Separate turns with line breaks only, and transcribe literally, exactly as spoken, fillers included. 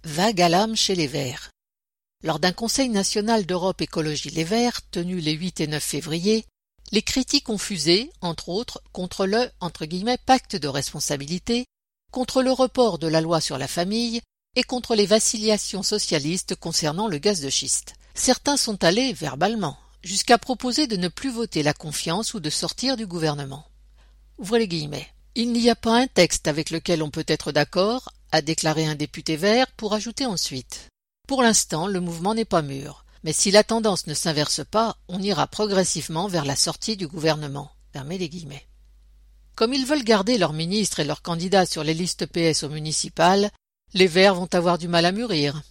Vague à l'âme chez les Verts. Lors d'un Conseil national d'Europe Écologie Les Verts, tenu les huit et neuf février, les critiques ont fusé, entre autres, contre le entre guillemets, pacte de responsabilité, contre le report de la loi sur la famille et contre les vacillations socialistes concernant le gaz de schiste. Certains sont allés, verbalement, jusqu'à proposer de ne plus voter la confiance ou de sortir du gouvernement. Ouvrez les guillemets. Il n'y a pas un texte avec lequel on peut être d'accord, a déclaré un député vert pour ajouter ensuite. Pour l'instant, le mouvement n'est pas mûr, mais si la tendance ne s'inverse pas, on ira progressivement vers la sortie du gouvernement. Fermez les guillemets. Comme ils veulent garder leurs ministres et leurs candidats sur les listes P S aux municipales, les Verts vont avoir du mal à mûrir.